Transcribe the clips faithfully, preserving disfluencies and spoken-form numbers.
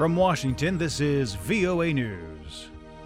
From Washington, this is V O A News.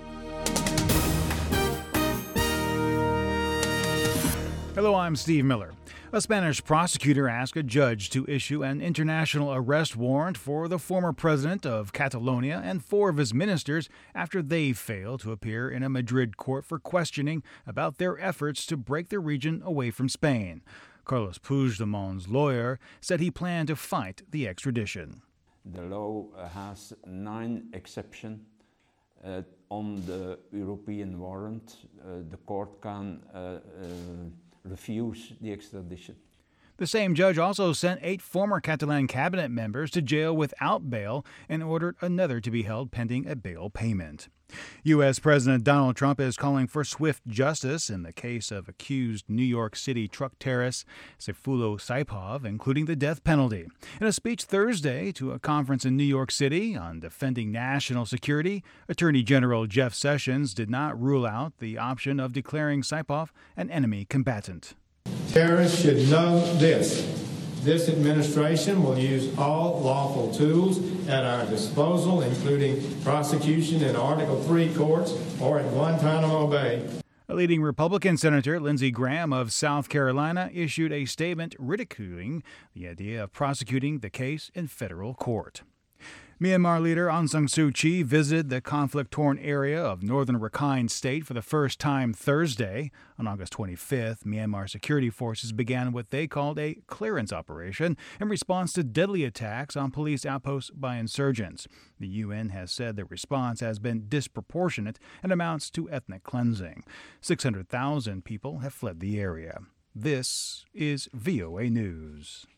Hello, I'm Steve Miller. A Spanish prosecutor asked a judge to issue an international arrest warrant for the former president of Catalonia and four of his ministers after they failed to appear in a Madrid court for questioning about their efforts to break the region away from Spain. Carlos Puigdemont's lawyer said he planned to fight the extradition. The law has nine exceptions uh, on the European warrant. Uh, the court can uh, uh, refuse the extradition. The same judge also sent eight former Catalan cabinet members to jail without bail and ordered another to be held pending a bail payment. U S. President Donald Trump is calling for swift justice in the case of accused New York City truck terrorist Sayfullo Saipov, including the death penalty. In a speech Thursday to a conference in New York City on defending national security, Attorney General Jeff Sessions did not rule out the option of declaring Saipov an enemy combatant. Terrorists should know this. This administration will use all lawful tools at our disposal, including prosecution in Article three courts or at Guantanamo Bay. A leading Republican Senator, Lindsey Graham of South Carolina, issued a statement ridiculing the idea of prosecuting the case in federal court. Myanmar leader Aung San Suu Kyi visited the conflict-torn area of northern Rakhine State for the first time Thursday. On August twenty-fifth, Myanmar security forces began what they called a clearance operation in response to deadly attacks on police outposts by insurgents. The U N has said the response has been disproportionate and amounts to ethnic cleansing. six hundred thousand people have fled the area. This is V O A News.